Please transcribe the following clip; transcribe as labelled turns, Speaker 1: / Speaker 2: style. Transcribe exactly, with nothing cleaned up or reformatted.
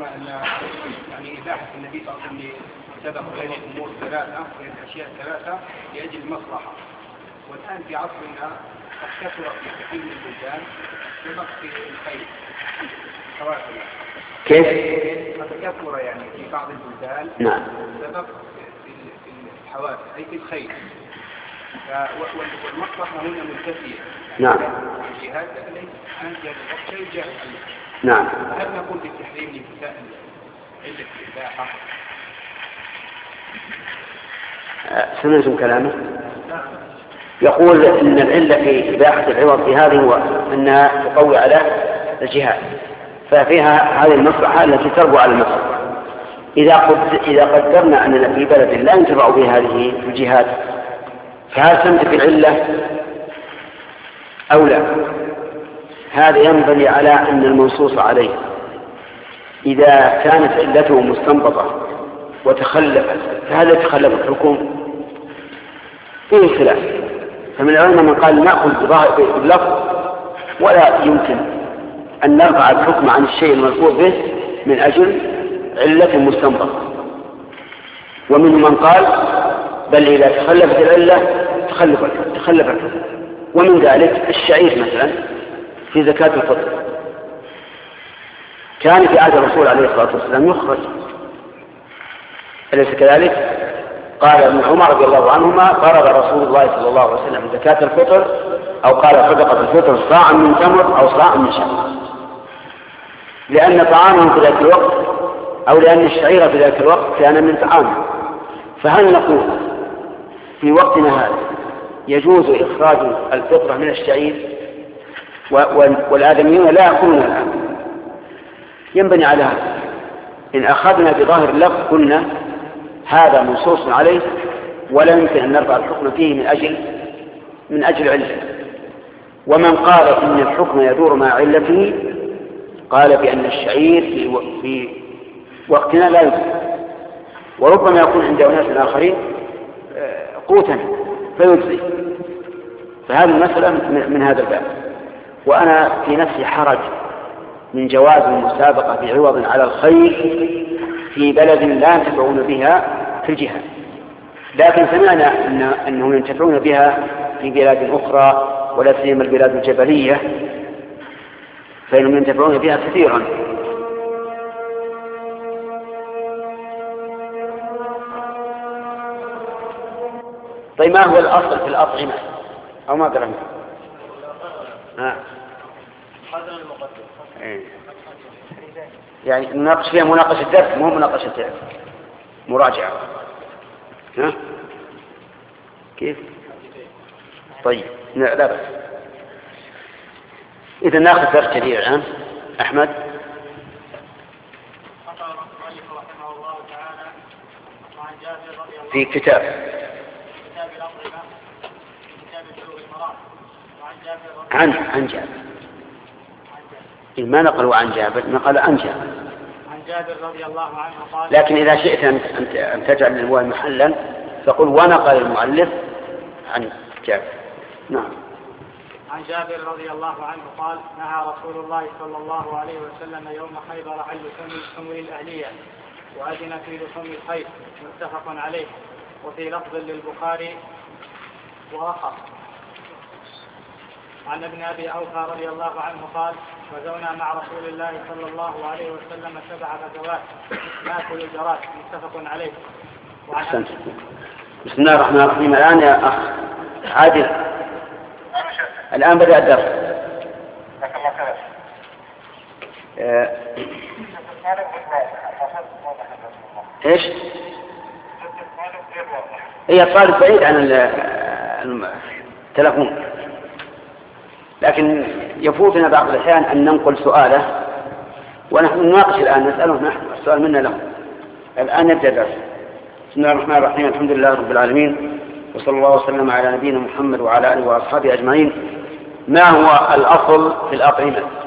Speaker 1: ذكرنا أن يعني إباحة النبي صلى الله عليه وسلم سبق بين الأمور ثلاثة بين الأشياء الثلاثة لأجل المصلحة، والآن في عصرنا قد كثر في كثير من البلدان سبق في الخير.
Speaker 2: كيف؟
Speaker 1: قد كثر يعني في بعض البلدان
Speaker 2: نعم
Speaker 1: سبق في الحوادث أي في الخير، والمصلحة هنا منتفية.
Speaker 2: نعم.
Speaker 1: الجهاد ليس أنت شيء جاهل.
Speaker 2: نعم.
Speaker 1: هل نقول بالتحريم لانتفاء علة الإباحة؟
Speaker 2: سمعتم كلامه؟ يقول إن العلة في إباحة العوض في هذه هو أنها تقوي على الجهاد، ففيها هذه المصلحة التي تربو على المصلحة. إذا قد إذا قدرنا أننا في بلد لا ينتفع بها هذه الجهاد، فهل تنتفي العلة أو لا؟ هذا ينبني على أن المنصوص عليه إذا كانت علته مستنبطة وتخلفت، فهل يتخلف الحكم؟ فيه خلاف. فمن العلماء من قال نأخذ باللفظ ولا يمكن أن نرفع الحكم عن الشيء المذكور به من أجل علة مستنبطة، ومن من قال بل إذا تخلفت العلة تخلف تخلف الحكم. ومن ذلك الشعير مثلا في زكاة الفطر كان في عهد الرسول عليه الصلاة والسلام يخرج، أليس كذلك؟ قال ابن عمر رضي الله عنهما فرض رسول الله صلى الله عليه وسلم زكاة الفطر أو قال صدقة الفطر صاع من تمر أو صاع من شعير، لأن طعامهم في ذلك الوقت أو لأن الشعير في ذلك الوقت كان من طعامه. فهل نقول في وقتنا هذا يجوز إخراج الفطرة من الشعير والآدميون لا يأكلون الآن؟ ينبني على هذا. إن أخذنا بظاهر اللفظ قلنا هذا منصوص عليه ولا يمكن أن نرفع الحكم فيه من أجل من أجل علة. ومن قال إن الحكم يدور مع علته قال بأن الشعير في, في وقتنا لا يمكن، وربما يكون عند أناس آخرين قوتا فيجزي. فهذه المسألة من هذا الباب. وأنا في نفسي حرج من جواز المسابقة بعوض على الخير في بلد لا ينتفعون بها في الجهاد، لكن سمعنا إن أنهم ينتفعون بها في بلاد أخرى ولا سيما البلاد الجبلية، فإنهم ينتفعون بها كثيرا. طيب ما هو الأصل في الأطعمة أو ما درنا؟ ها. إيه. يعني نناقش فيها مناقشة درس مو مناقشة مراجعة. ها؟ كيف؟ طيب لا بس. إذا نأخذ درس جديد الآن. أحمد. في كتاب. عن عن جابر. ما نقلوا عن جابر، نقل عن جابر.
Speaker 3: عن جابر رضي الله عنه قال.
Speaker 2: لكن إذا شئت أن تجعل الواو محلا فقل ونقل المؤلف عن جابر. نعم.
Speaker 3: عن جابر رضي الله عنه قال نهى رسول الله صلى الله عليه وسلم يوم خيبر عن لحوم الحمر الأهلية وأذن في لحوم الخيل، متفق عليه. وفي لفظ للبخاري ورخص. عن ابن أبي أوفى رضي الله عنه قال غزونا مع رسول الله صلى الله عليه وسلم سبع غزوات ناكل الجراد، متفق عليه.
Speaker 2: أحسنت. بسم الله الرحمن الرحيم. الآن يا أخ عادل الآن بدأ الدرس. آه. ايش؟ هي الطالب بعيد عن التلفون، لكن يفوتنا بعض الأحيان أن ننقل سؤاله ونحن نناقش الآن نسأله نحن السؤال منا له. الآن نبدأ درس. بسم الله الرحمن الرحيم. الحمد لله رب العالمين، وصلى الله وسلم على نبينا محمد وعلى آله وأصحابه أجمعين. ما هو الأصل في الأطعمة؟